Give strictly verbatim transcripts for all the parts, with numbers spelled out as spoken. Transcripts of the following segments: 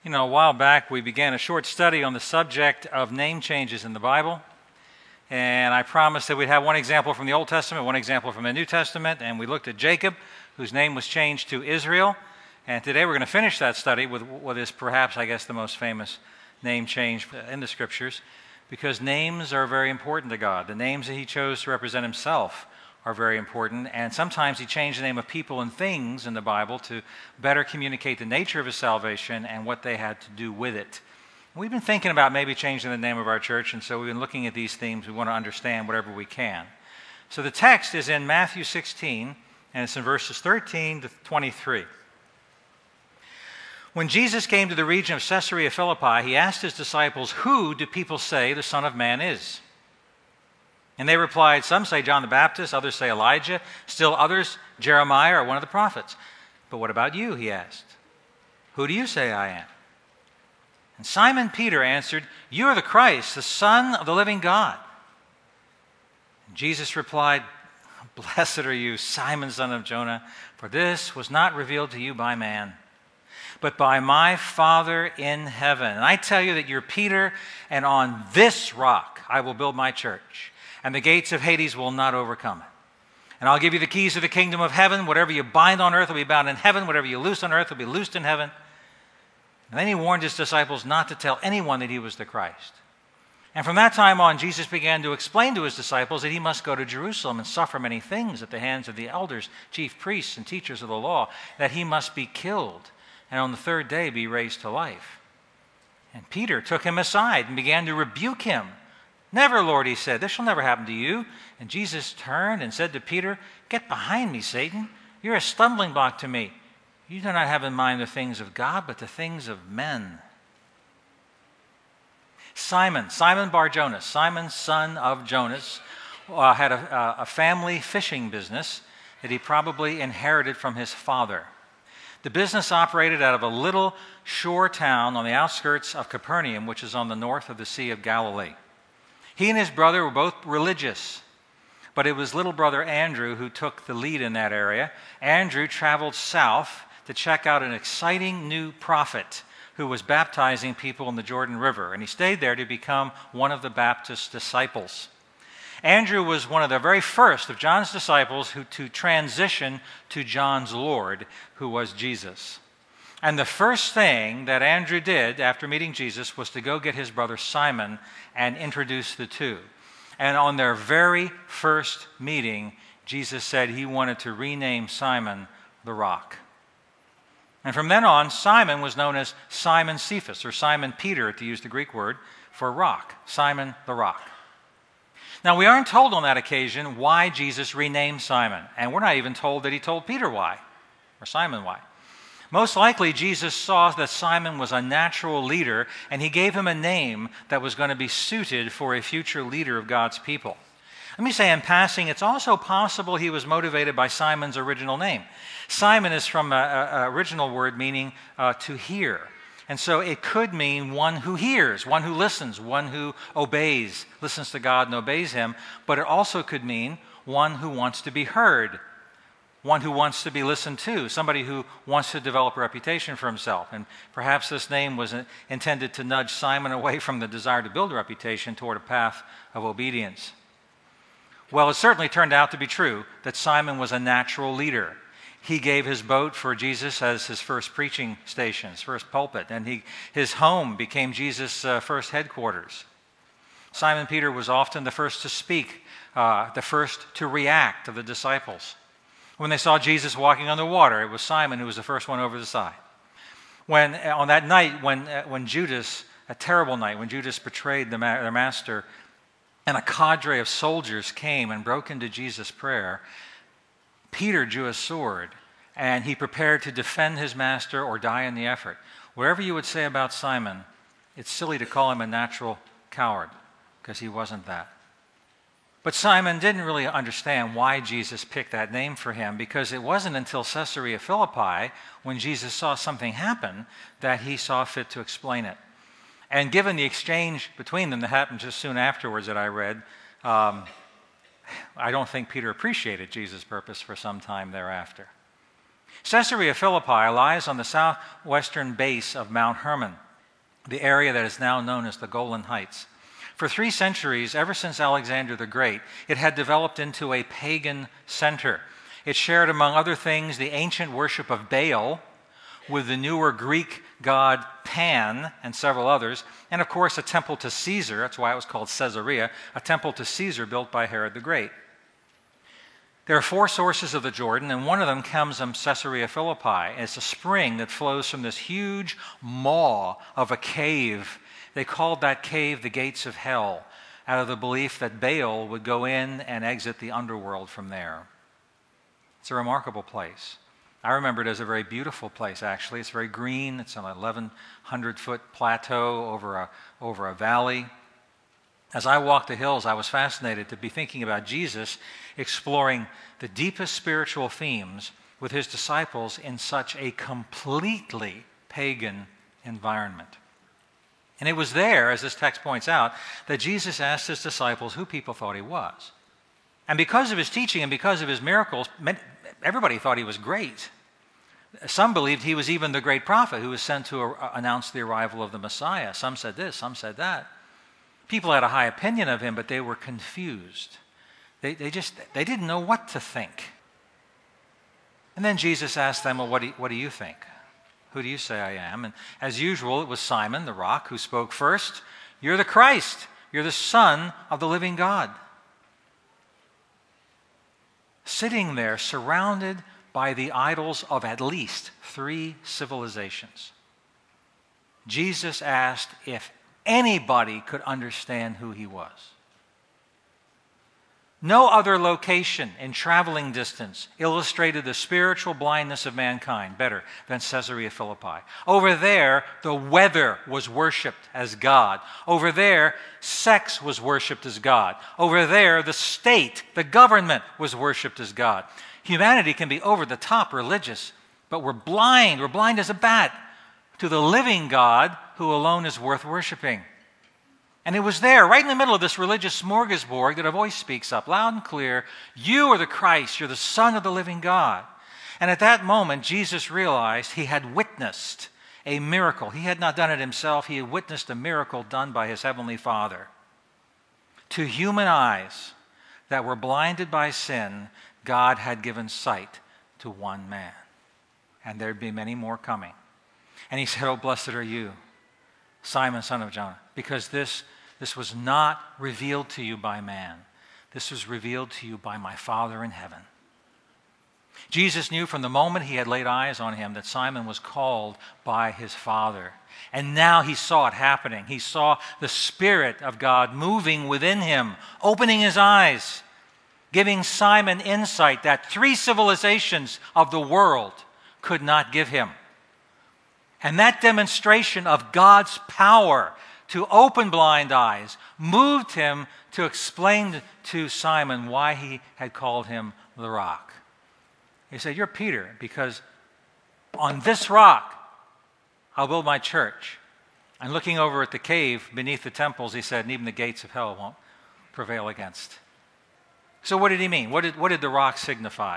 You know, a while back we began a short study on the subject of name changes in the Bible. And I promised that we'd have one example from the Old Testament, one example from the New Testament. And we looked at Jacob, whose name was changed to Israel. And today we're going to finish that study with what is perhaps, I guess, the most famous name change in the Scriptures. Because names are very important to God. The names that He chose to represent Himself are very important, and sometimes He changed the name of people and things in the Bible to better communicate the nature of His salvation and what they had to do with it. We've been thinking about maybe changing the name of our church, and so we've been looking at these themes. We want to understand whatever we can. So the text is in Matthew sixteen, and it's in verses thirteen to twenty-three. When Jesus came to the region of Caesarea Philippi, He asked His disciples, "Who do people say the Son of Man is?" And they replied, "Some say John the Baptist, others say Elijah, still others Jeremiah or one of the prophets. But what about you?" He asked. "Who do you say I am?" And Simon Peter answered, "You are the Christ, the Son of the living God." And Jesus replied, "Blessed are you, Simon, son of Jonah, for this was not revealed to you by man, but by my Father in heaven. And I tell you that you're Peter, and on this rock I will build my church, and the gates of Hades will not overcome it. And I'll give you the keys of the kingdom of heaven. Whatever you bind on earth will be bound in heaven. Whatever you loose on earth will be loosed in heaven." And then He warned His disciples not to tell anyone that He was the Christ. And from that time on, Jesus began to explain to His disciples that He must go to Jerusalem and suffer many things at the hands of the elders, chief priests, and teachers of the law, that He must be killed, and on the third day be raised to life. And Peter took Him aside and began to rebuke Him. "Never, Lord," he said, "this shall never happen to you." And Jesus turned and said to Peter, "Get behind me, Satan. You're a stumbling block to me. You do not have in mind the things of God, but the things of men." Simon, Simon Bar-Jonas, Simon, son of Jonas, uh, had a, a family fishing business that he probably inherited from his father. The business operated out of a little shore town on the outskirts of Capernaum, which is on the north of the Sea of Galilee. He and his brother were both religious, but it was little brother Andrew who took the lead in that area. Andrew traveled south to check out an exciting new prophet who was baptizing people in the Jordan River, and he stayed there to become one of the Baptist disciples. Andrew was one of the very first of John's disciples who to transition to John's Lord, who was Jesus. And the first thing that Andrew did after meeting Jesus was to go get his brother Simon and introduce the two. And on their very first meeting, Jesus said He wanted to rename Simon the Rock. And from then on, Simon was known as Simon Cephas, or Simon Peter, to use the Greek word, for rock. Simon the Rock. Now, we aren't told on that occasion why Jesus renamed Simon, and we're not even told that He told Peter why, or Simon why. Most likely, Jesus saw that Simon was a natural leader, and He gave him a name that was going to be suited for a future leader of God's people. Let me say in passing, it's also possible he was motivated by Simon's original name. Simon is from an original word meaning uh, to hear. And so it could mean one who hears, one who listens, one who obeys, listens to God and obeys Him. But it also could mean one who wants to be heard, one who wants to be listened to, somebody who wants to develop a reputation for himself. And perhaps this name was intended to nudge Simon away from the desire to build a reputation toward a path of obedience. Well, it certainly turned out to be true that Simon was a natural leader. He gave his boat for Jesus as his first preaching station, his first pulpit, and he, his home became Jesus' uh, first headquarters. Simon Peter was often the first to speak, uh, the first to react of the disciples. When they saw Jesus walking on the water, it was Simon who was the first one over the side. When on that night, when uh, when Judas, a terrible night, when Judas betrayed the ma- their master, and a cadre of soldiers came and broke into Jesus' prayer, Peter drew a sword, and he prepared to defend his master or die in the effort. Whatever you would say about Simon, it's silly to call him a natural coward, because he wasn't that. But Simon didn't really understand why Jesus picked that name for him, because it wasn't until Caesarea Philippi, when Jesus saw something happen, that he saw fit to explain it. And given the exchange between them that happened just soon afterwards that I read, um, I don't think Peter appreciated Jesus' purpose for some time thereafter. Caesarea Philippi lies on the southwestern base of Mount Hermon, the area that is now known as the Golan Heights. For three centuries, ever since Alexander the Great, it had developed into a pagan center. It shared, among other things, the ancient worship of Baal with the newer Greek god Pan and several others, and of course a temple to Caesar. That's why it was called Caesarea, a temple to Caesar built by Herod the Great. There are four sources of the Jordan, and one of them comes from Caesarea Philippi. It's a spring that flows from this huge maw of a cave. They called that cave the Gates of Hell, out of the belief that Baal would go in and exit the underworld from there. It's a remarkable place. I remember it as a very beautiful place, actually. It's very green. It's on an eleven hundred foot plateau over a, over a valley. As I walked the hills, I was fascinated to be thinking about Jesus exploring the deepest spiritual themes with his disciples in such a completely pagan environment. And it was there, as this text points out, that Jesus asked his disciples who people thought he was. And because of his teaching and because of his miracles, everybody thought he was great. Some believed he was even the great prophet who was sent to announce the arrival of the Messiah. Some said this, some said that. People had a high opinion of him, but they were confused. They, they just, they didn't know what to think. And then Jesus asked them, well, what do you, what do you think? Who do you say I am? And as usual, it was Simon, the rock, who spoke first. You're the Christ. You're the Son of the living God. Sitting there, surrounded by the idols of at least three civilizations, Jesus asked if anybody could understand who he was. No other location in traveling distance illustrated the spiritual blindness of mankind better than Caesarea Philippi. Over there, the weather was worshipped as God. Over there, sex was worshipped as God. Over there, the state, the government was worshipped as God. Humanity can be over the top religious, but we're blind, we're blind as a bat to the living God who alone is worth worshiping. And it was there, right in the middle of this religious smorgasbord, that a voice speaks up loud and clear, you are the Christ, you're the Son of the living God. And at that moment, Jesus realized he had witnessed a miracle. He had not done it himself, he had witnessed a miracle done by his heavenly Father. To human eyes that were blinded by sin, God had given sight to one man. And there'd be many more coming. And he said, oh, blessed are you, Simon, son of Jonah, because this, this was not revealed to you by man. This was revealed to you by my Father in heaven. Jesus knew from the moment he had laid eyes on him that Simon was called by his Father. And now he saw it happening. He saw the Spirit of God moving within him, opening his eyes, giving Simon insight that three civilizations of the world could not give him. And that demonstration of God's power to open blind eyes moved him to explain to Simon why he had called him the rock. He said, you're Peter, because on this rock I'll build my church. And looking over at the cave beneath the temples, he said, and even the gates of hell won't prevail against. So what did he mean? What did, what did the rock signify?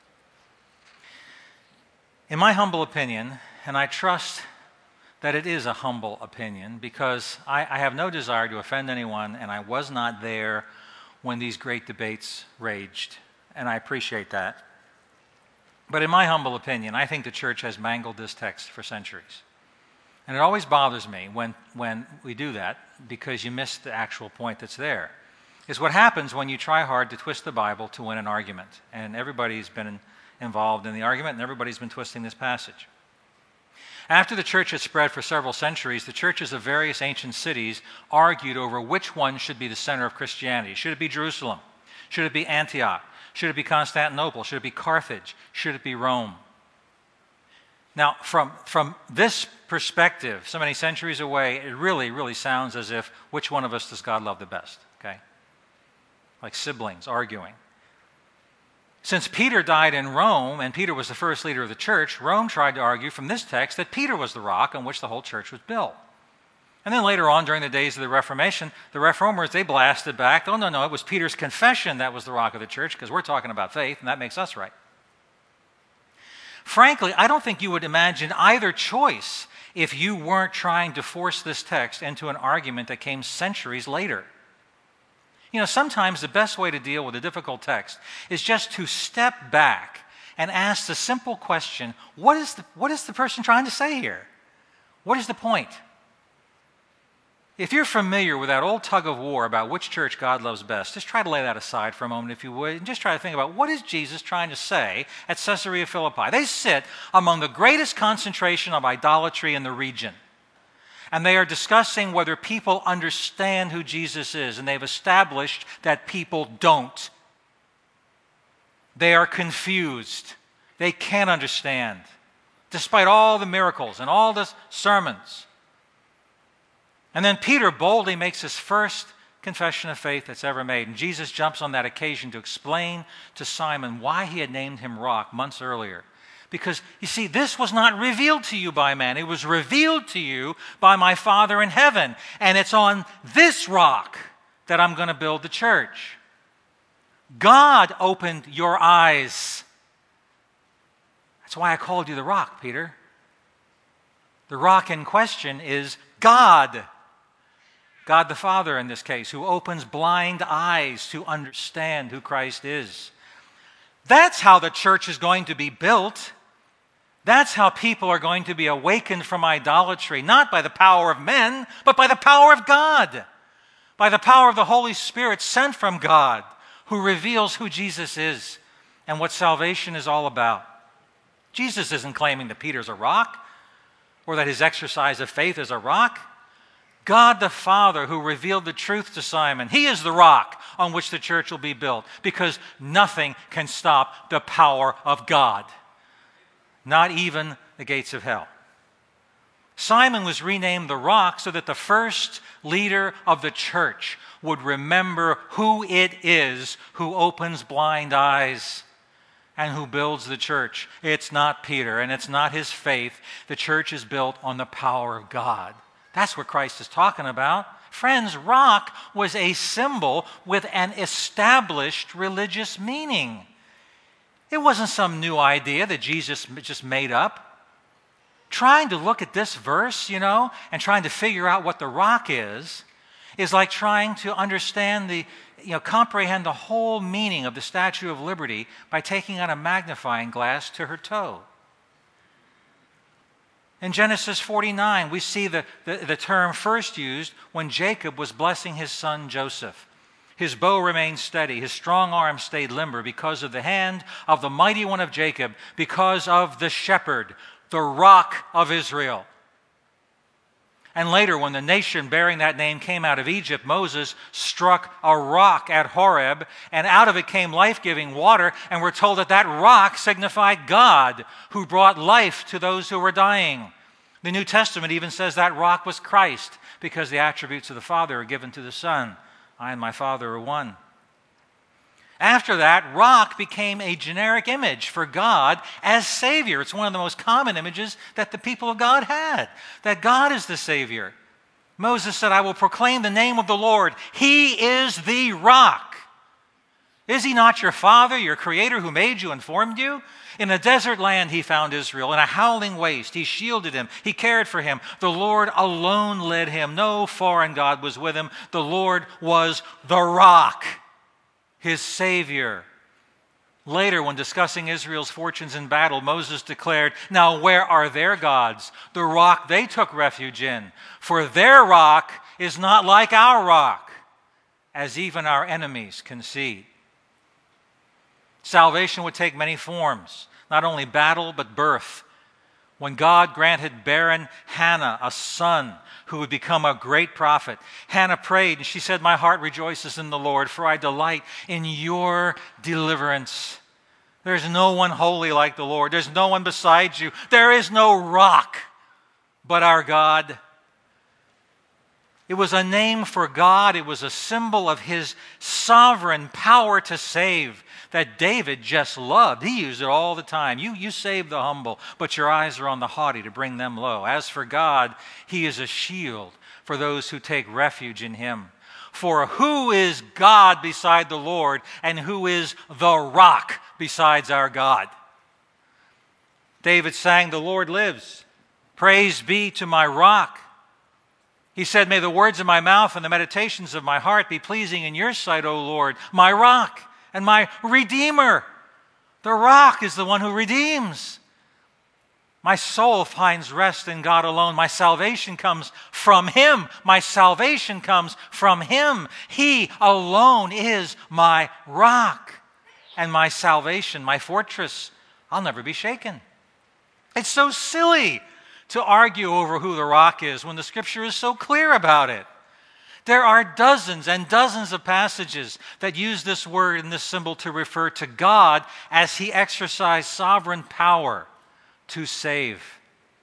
In my humble opinion, and I trust that it is a humble opinion because I, I have no desire to offend anyone, and I was not there when these great debates raged, and I appreciate that. But in my humble opinion, I think the church has mangled this text for centuries. And it always bothers me when, when we do that because you miss the actual point that's there. It's what happens when you try hard to twist the Bible to win an argument. And everybody's been in, involved in the argument, and everybody's been twisting this passage. After the church had spread for several centuries, the churches of various ancient cities argued over which one should be the center of Christianity. Should it be Jerusalem? Should it be Antioch? Should it be Constantinople? Should it be Carthage? Should it be Rome? Now, from, from this perspective, so many centuries away, it really, really sounds as if which one of us does God love the best, okay? Like siblings arguing. Since Peter died in Rome, and Peter was the first leader of the church, Rome tried to argue from this text that Peter was the rock on which the whole church was built. And then later on, during the days of the Reformation, the Reformers, they blasted back, oh, no, no, it was Peter's confession that was the rock of the church, because we're talking about faith, and that makes us right. Frankly, I don't think you would imagine either choice if you weren't trying to force this text into an argument that came centuries later. You know, sometimes the best way to deal with a difficult text is just to step back and ask the simple question, what is the, what is the person trying to say here? What is the point? If you're familiar with that old tug of war about which church God loves best, just try to lay that aside for a moment, if you would, and just try to think about what is Jesus trying to say at Caesarea Philippi. They sit among the greatest concentration of idolatry in the region, and they are discussing whether people understand who Jesus is, and they've established that people don't. They are confused. They can't understand, despite all the miracles and all the sermons. And then Peter boldly makes his first confession of faith that's ever made. And Jesus jumps on that occasion to explain to Simon why he had named him Rock months earlier. Because, you see, this was not revealed to you by man. It was revealed to you by my Father in heaven. And it's on this rock that I'm going to build the church. God opened your eyes. That's why I called you the rock, Peter. The rock in question is God. God the Father in this case, who opens blind eyes to understand who Christ is. That's how the church is going to be built. That's how people are going to be awakened from idolatry, not by the power of men, but by the power of God, by the power of the Holy Spirit sent from God, who reveals who Jesus is and what salvation is all about. Jesus isn't claiming that Peter's a rock or that his exercise of faith is a rock. God the Father, who revealed the truth to Simon, he is the rock on which the church will be built, because nothing can stop the power of God, not even the gates of hell. Simon was renamed the rock so that the first leader of the church would remember who it is who opens blind eyes and who builds the church. It's not Peter, and it's not his faith. The church is built on the power of God. That's what Christ is talking about. Friends, rock was a symbol with an established religious meaning. It wasn't some new idea that Jesus just made up. Trying to look at this verse, you know, and trying to figure out what the rock is, is like trying to understand the, you know, comprehend the whole meaning of the Statue of Liberty by taking out a magnifying glass to her toe. In Genesis forty-nine, we see the, the, the term first used when Jacob was blessing his son Joseph. His bow remained steady, his strong arm stayed limber because of the hand of the mighty one of Jacob, because of the shepherd, the rock of Israel. And later, when the nation bearing that name came out of Egypt, Moses struck a rock at Horeb, and out of it came life-giving water, and we're told that that rock signified God, who brought life to those who were dying. The New Testament even says that rock was Christ, because the attributes of the Father are given to the Son. I and my Father are one. After that, rock became a generic image for God as Savior. It's one of the most common images that the people of God had, that God is the Savior. Moses said, I will proclaim the name of the Lord. He is the rock. Is he not your Father, your Creator, who made you and formed you? In a desert land he found Israel. In a howling waste he shielded him. He cared for him. The Lord alone led him. No foreign God was with him. The Lord was the rock, his Savior. Later, when discussing Israel's fortunes in battle, Moses declared, now where are their gods, the rock they took refuge in? For their rock is not like our rock, as even our enemies can see. Salvation would take many forms, not only battle, but birth. When God granted barren Hannah a son who would become a great prophet, Hannah prayed and she said, my heart rejoices in the Lord, for I delight in your deliverance. There's no one holy like the Lord. There's no one besides you. There is no rock but our God. It was a name for God. It was a symbol of his sovereign power to save that David just loved. He used it all the time. You, you save the humble, but your eyes are on the haughty to bring them low. As for God, he is a shield for those who take refuge in him. For who is God beside the Lord, and who is the rock besides our God? David sang, "The Lord lives. Praise be to my rock." He said, "May the words of my mouth and the meditations of my heart be pleasing in your sight, O Lord, my rock and my redeemer." The rock is the one who redeems. My soul finds rest in God alone. My salvation comes from Him. My salvation comes from Him. He alone is my rock and my salvation, my fortress. I'll never be shaken. It's so silly to argue over who the rock is when the Scripture is so clear about it. There are dozens and dozens of passages that use this word and this symbol to refer to God as He exercised sovereign power to save.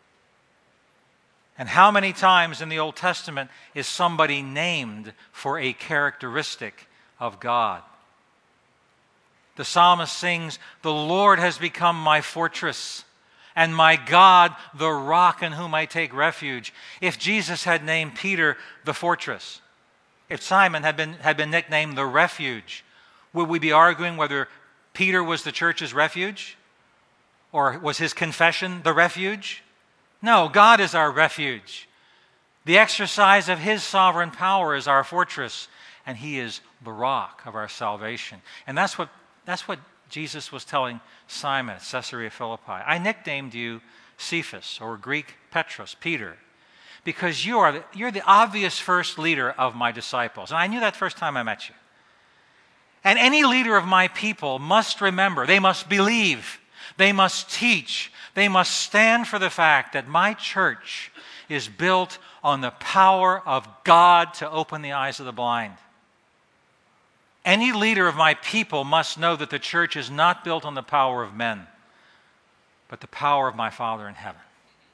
And how many times in the Old Testament is somebody named for a characteristic of God? The psalmist sings, "The Lord has become my fortress, and my God, the rock in whom I take refuge." If Jesus had named Peter the fortress, if Simon had been, had been nicknamed the refuge, would we be arguing whether Peter was the church's refuge? Or was his confession the refuge? No, God is our refuge. The exercise of His sovereign power is our fortress, and He is the rock of our salvation. And that's what, that's what Jesus was telling Simon at Caesarea Philippi. "I nicknamed you Cephas," or Greek Petros, Peter, because you are the, you're the obvious first leader of my disciples. And I knew that first time I met you. And any leader of my people must remember, they must believe, they must teach, they must stand for the fact that my church is built on the power of God to open the eyes of the blind. Any leader of my people must know that the church is not built on the power of men, but the power of my Father in heaven.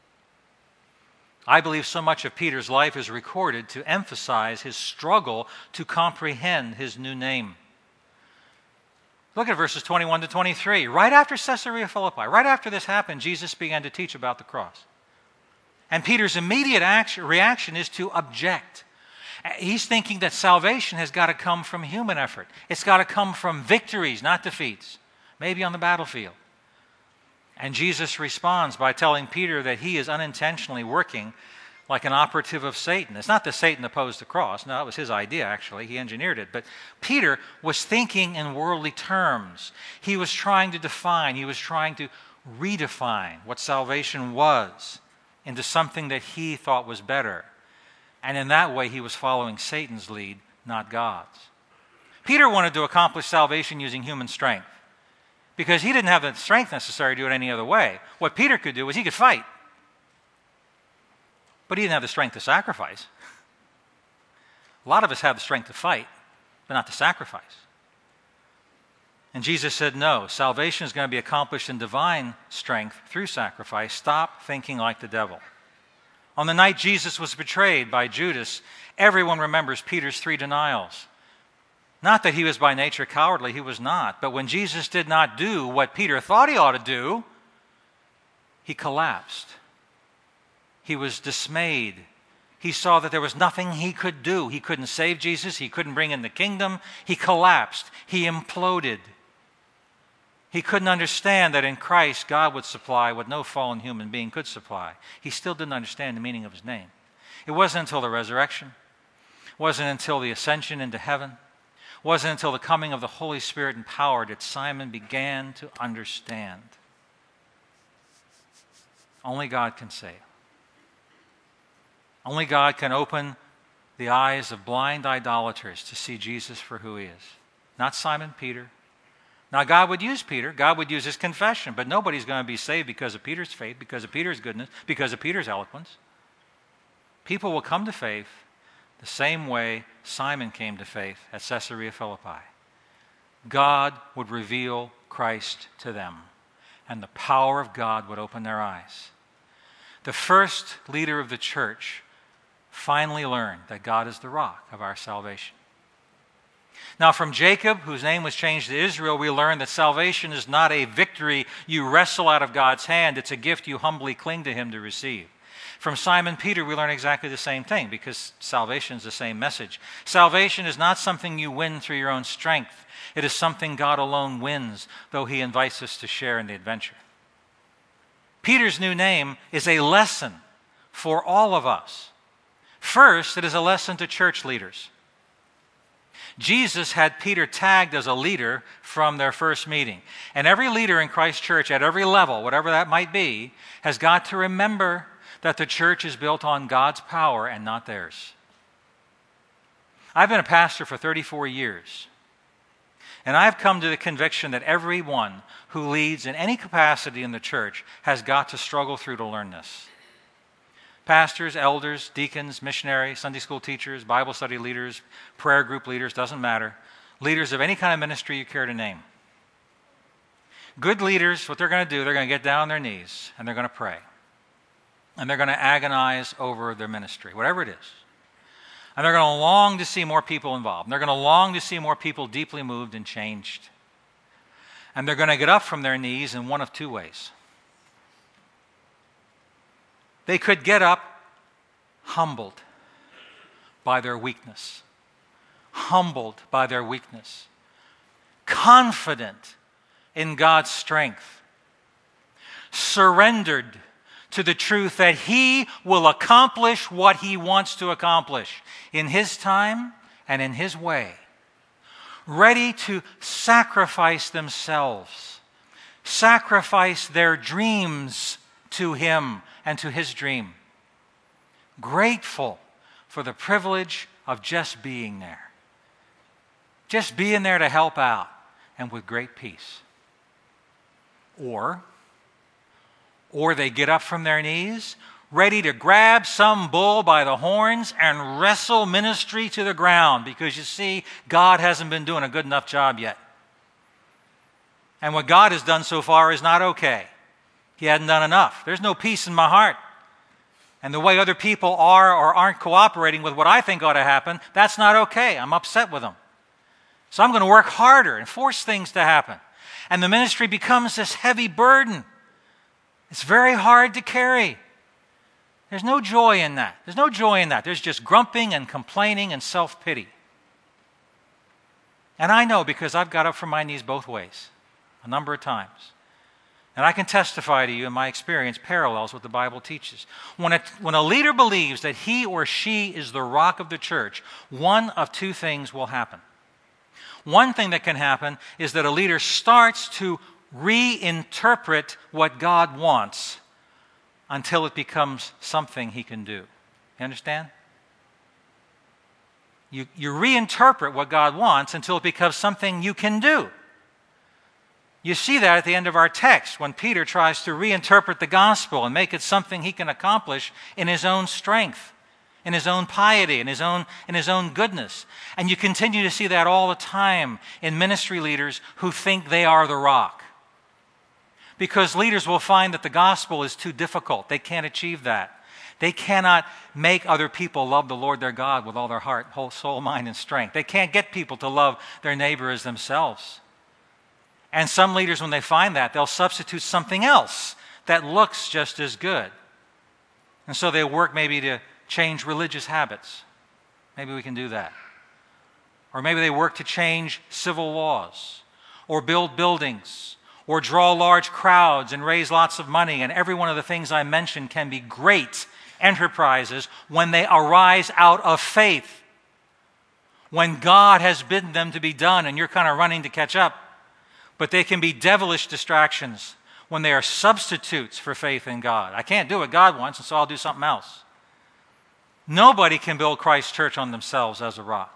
I believe so much of Peter's life is recorded to emphasize his struggle to comprehend his new name. Look at verses twenty-one to twenty-three. Right after Caesarea Philippi, right after this happened, Jesus began to teach about the cross. And Peter's immediate action, reaction is to object. He's thinking that salvation has got to come from human effort. It's got to come from victories, not defeats, maybe on the battlefield. And Jesus responds by telling Peter that he is unintentionally working like an operative of Satan. It's not that Satan opposed the cross. No, it was his idea, actually. He engineered it. But Peter was thinking in worldly terms. He was trying to define, he was trying to redefine what salvation was into something that he thought was better. And in that way, he was following Satan's lead, not God's. Peter wanted to accomplish salvation using human strength because he didn't have the strength necessary to do it any other way. What Peter could do was he could fight, but he didn't have the strength to sacrifice. A lot of us have the strength to fight, but not to sacrifice. And Jesus said, no, salvation is going to be accomplished in divine strength through sacrifice. Stop thinking like the devil. On the night Jesus was betrayed by Judas, everyone remembers Peter's three denials. Not that he was by nature cowardly, he was not. But when Jesus did not do what Peter thought he ought to do, he collapsed. He was dismayed. He saw that there was nothing he could do. He couldn't save Jesus. He couldn't bring in the kingdom. He collapsed. He imploded. He couldn't understand that in Christ, God would supply what no fallen human being could supply. He still didn't understand the meaning of his name. It wasn't until the resurrection, wasn't until the ascension into heaven, wasn't until the coming of the Holy Spirit in power that Simon began to understand. Only God can save. Only God can open the eyes of blind idolaters to see Jesus for who he is. Not Simon Peter. Now, God would use Peter. God would use his confession, but nobody's going to be saved because of Peter's faith, because of Peter's goodness, because of Peter's eloquence. People will come to faith the same way Simon came to faith at Caesarea Philippi. God would reveal Christ to them, and the power of God would open their eyes. The first leader of the church finally learned that God is the rock of our salvation. Now, from Jacob, whose name was changed to Israel, we learn that salvation is not a victory you wrestle out of God's hand. It's a gift you humbly cling to him to receive. From Simon Peter, we learn exactly the same thing because salvation is the same message. Salvation is not something you win through your own strength. It is something God alone wins, though he invites us to share in the adventure. Peter's new name is a lesson for all of us. First, it is a lesson to church leaders. Jesus had Peter tagged as a leader from their first meeting. And every leader in Christ Church at every level, whatever that might be, has got to remember that the church is built on God's power and not theirs. I've been a pastor for thirty-four years. And I've come to the conviction that everyone who leads in any capacity in the church has got to struggle through to learn this. Pastors, elders, deacons, missionaries, Sunday school teachers, Bible study leaders, prayer group leaders, doesn't matter. Leaders of any kind of ministry you care to name. Good leaders, what they're going to do, they're going to get down on their knees and they're going to pray. And they're going to agonize over their ministry, whatever it is. And they're going to long to see more people involved. And they're going to long to see more people deeply moved and changed. And they're going to get up from their knees in one of two ways. They could get up humbled by their weakness. Humbled by their weakness. Confident in God's strength. Surrendered to the truth that He will accomplish what He wants to accomplish in His time and in His way. Ready to sacrifice themselves, sacrifice their dreams to Him and to His dream. Grateful for the privilege of just being there. Just being there to help out and with great peace. Or Or they get up from their knees, ready to grab some bull by the horns and wrestle ministry to the ground because, you see, God hasn't been doing a good enough job yet. And what God has done so far is not okay. He hadn't done enough. There's no peace in my heart. And the way other people are or aren't cooperating with what I think ought to happen, that's not okay. I'm upset with them. So I'm going to work harder and force things to happen. And the ministry becomes this heavy burden. It's very hard to carry. There's no joy in that. There's no joy in that. There's just grumping and complaining and self-pity. And I know because I've got up from my knees both ways a number of times. And I can testify to you in my experience parallels what the Bible teaches. When a, when a leader believes that he or she is the rock of the church, one of two things will happen. One thing that can happen is that a leader starts to reinterpret what God wants until it becomes something he can do. You understand? You, you reinterpret what God wants until it becomes something you can do. You see that at the end of our text when Peter tries to reinterpret the gospel and make it something he can accomplish in his own strength, in his own piety, in his own, in his own goodness. And you continue to see that all the time in ministry leaders who think they are the rock. Because leaders will find that the gospel is too difficult. They can't achieve that. They cannot make other people love the Lord their God with all their heart, whole soul, mind, and strength. They can't get people to love their neighbor as themselves. And some leaders, when they find that, they'll substitute something else that looks just as good. And so they work maybe to change religious habits. Maybe we can do that. Or maybe they work to change civil laws, or build buildings, or draw large crowds and raise lots of money. And every one of the things I mentioned can be great enterprises when they arise out of faith. When God has bidden them to be done and you're kind of running to catch up. But they can be devilish distractions when they are substitutes for faith in God. I can't do what God wants, and so I'll do something else. Nobody can build Christ's church on themselves as a rock.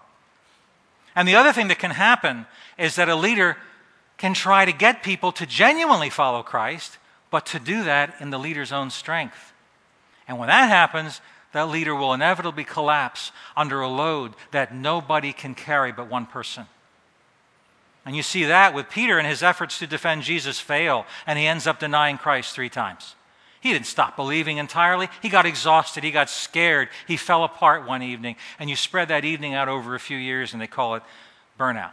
And the other thing that can happen is that a leader can try to get people to genuinely follow Christ, but to do that in the leader's own strength. And when that happens, that leader will inevitably collapse under a load that nobody can carry but one person. And you see that with Peter and his efforts to defend Jesus fail, and he ends up denying Christ three times. He didn't stop believing entirely. He got exhausted. He got scared. He fell apart one evening. And you spread that evening out over a few years, and they call it burnout.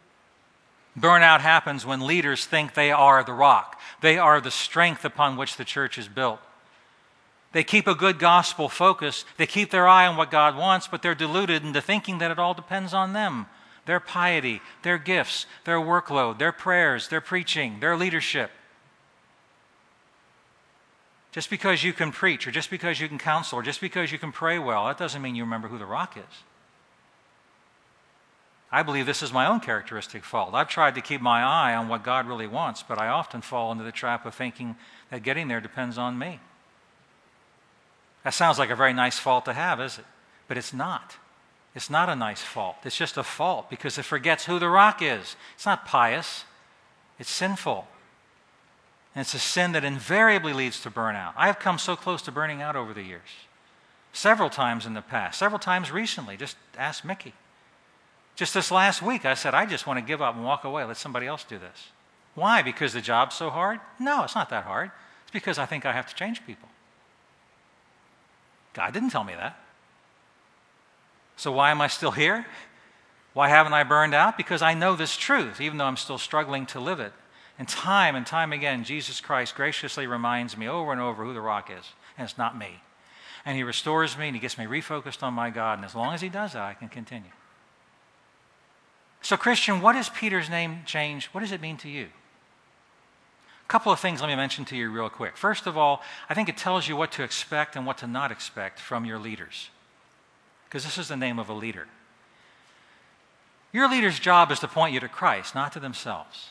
Burnout happens when leaders think they are the rock. They are the strength upon which the church is built. They keep a good gospel focus. They keep their eye on what God wants, but they're deluded into thinking that it all depends on them. Their piety, their gifts, their workload, their prayers, their preaching, their leadership. Just because you can preach, or just because you can counsel, or just because you can pray well, that doesn't mean you remember who the rock is. I believe this is my own characteristic fault. I've tried to keep my eye on what God really wants, but I often fall into the trap of thinking that getting there depends on me. That sounds like a very nice fault to have, is it? But it's not. It's not a nice fault. It's just a fault because it forgets who the rock is. It's not pious. It's sinful. And it's a sin that invariably leads to burnout. I have come so close to burning out over the years. Several times in the past. Several times recently. Just ask Mickey. Just this last week, I said, I just want to give up and walk away. Let somebody else do this. Why? Because the job's so hard? No, it's not that hard. It's because I think I have to change people. God didn't tell me that. So why am I still here? Why haven't I burned out? Because I know this truth, even though I'm still struggling to live it. And time and time again, Jesus Christ graciously reminds me over and over who the rock is, and it's not me. And he restores me, and he gets me refocused on my God, and as long as he does that, I can continue. So Christian, what is Peter's name change? What does it mean to you? A couple of things let me mention to you real quick. First of all, I think it tells you what to expect and what to not expect from your leaders. Because this is the name of a leader. Your leader's job is to point you to Christ, not to themselves.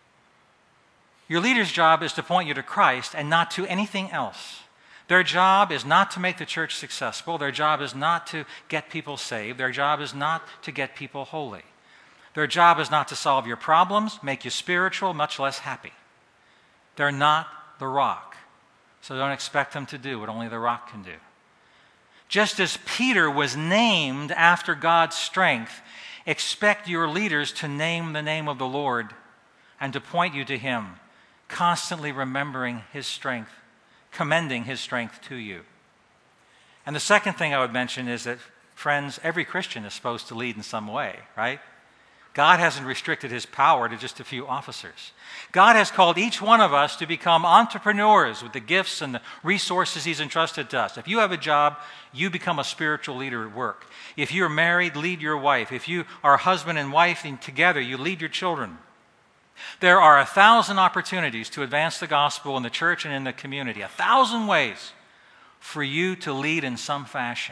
Your leader's job is to point you to Christ and not to anything else. Their job is not to make the church successful. Their job is not to get people saved. Their job is not to get people holy. Their job is not to solve your problems, make you spiritual, much less happy. They're not the rock. So don't expect them to do what only the rock can do. Just as Peter was named after God's strength, expect your leaders to name the name of the Lord and to point you to him, constantly remembering his strength, commending his strength to you. And the second thing I would mention is that, friends, every Christian is supposed to lead in some way, right? God hasn't restricted his power to just a few officers. God has called each one of us to become entrepreneurs with the gifts and the resources he's entrusted to us. If you have a job, you become a spiritual leader at work. If you're married, lead your wife. If you are husband and wife and together, you lead your children. There are a thousand opportunities to advance the gospel in the church and in the community. A thousand ways for you to lead in some fashion.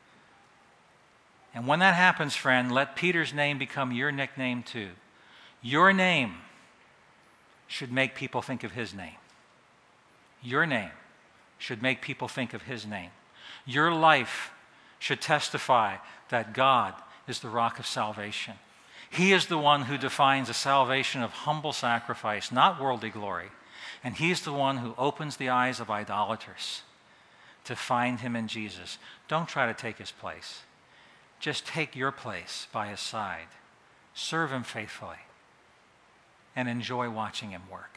And when that happens, friend, let Peter's name become your nickname too. Your name should make people think of his name. Your name should make people think of his name. Your life should testify that God is the rock of salvation. He is the one who defines a salvation of humble sacrifice, not worldly glory. And he's the one who opens the eyes of idolaters to find him in Jesus. Don't try to take his place. Just take your place by his side. Serve him faithfully. And enjoy watching him work.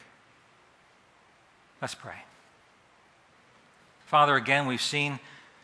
Let's pray. Father, again, we've seen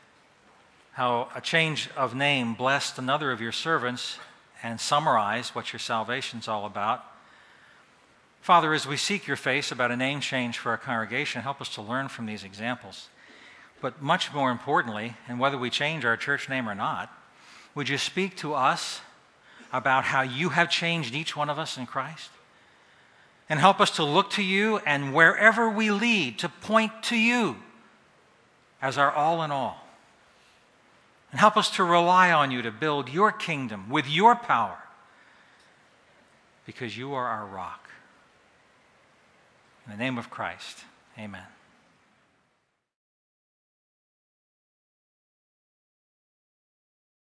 how a change of name blessed another of your servants and summarized what your salvation's all about. Father, as we seek your face about a name change for our congregation, help us to learn from these examples. But much more importantly, and whether we change our church name or not, would you speak to us about how you have changed each one of us in Christ? And help us to look to you and wherever we lead, to point to you as our all in all. And help us to rely on you to build your kingdom with your power, because you are our rock. In the name of Christ, amen.